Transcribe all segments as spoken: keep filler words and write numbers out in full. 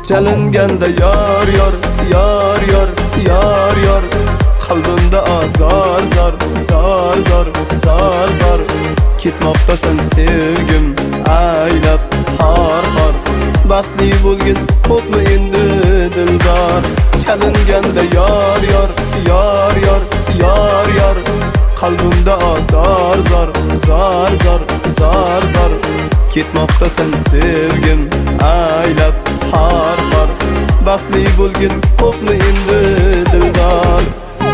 chalinganda yor yor yor yor yor yor qalbimda azor zor zor zor zor zor ketmoqdasan sevgim aylab har har baxtli bo'lgin xo'pmi endi dildor chalinganda yor yor yor yor yor yor qalbimda azor zor zor zor zor zor ketmoqdasan sevgim aylab har har baxtli bo'lgin xo'pmi endi dildor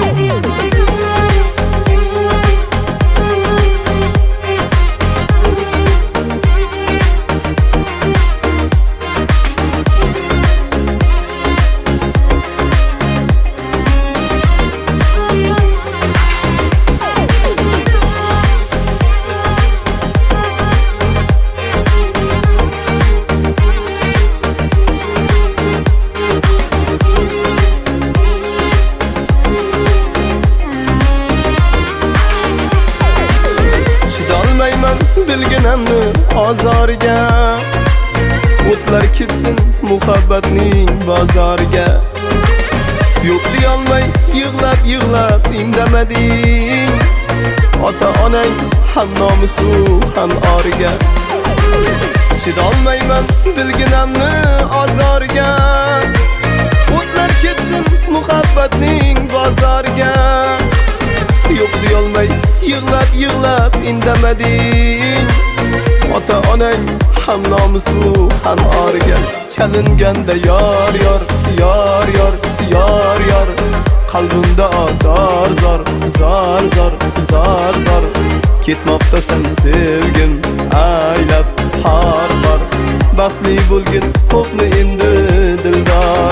bilginamni ozoriga o'tlar ketsin muhabbatning bozoriga yo'q deyolmay yig'lab yig'lab indamading ota onang ham nomusu ham origa chidolmayman bilginamni ozoriga o'tlar ketsin muhabbatning bozoriga yo'q deyolmay yig'lab yig'lab indamading ota onang ham nomusu ham origa chalinganda yor yor yor yor yor yor qalbimda azor zor zor zor zor zor ketmoqdasan sevgim aylab har har baxtli bo'lgin xo'pmi endi dildor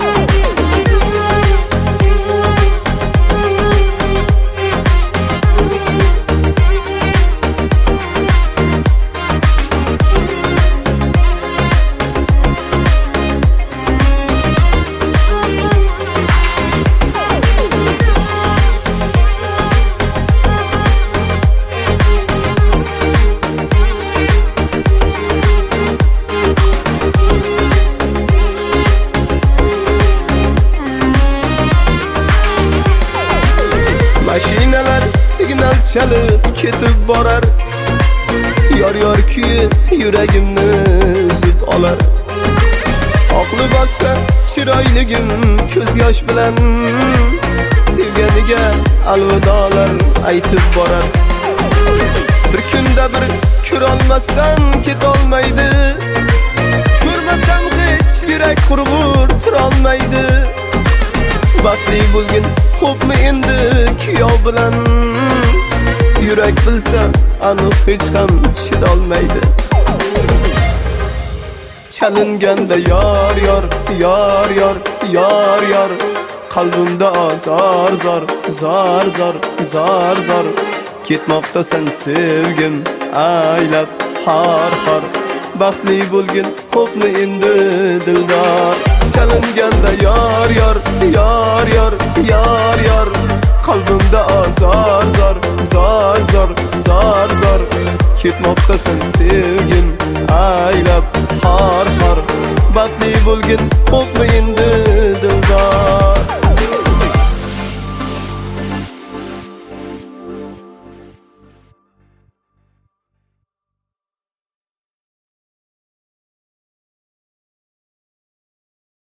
mashinalar signal chalib ketib borar yor yor kuyi yuragimni uzib olar oq libosda chiroyligim ko'z yosh bilan sevganiga alvidolar aytib borar bir kunda bir ko'rolmasdan ketolmaydi ko'rmasam hech yurak qurg'ur turolmaydi baxtli bo'lgin xo'pmi endi kuyov bilan yurak bilsa aniq hech ham chidolmaydi chalinganda yor yor yor yor yor yor qalbimda azor zor zor zor zor zor ketmoqdasan sevgim aylab har har baxtli bo'lgin xo'pmi endi dildor chalinganda yor yor yor yor yor yor qalbimda azor zor zor zor zor zor ketmoqdasan sevgim aylab har har baxtli bo'lgin xo'pmi endi dildor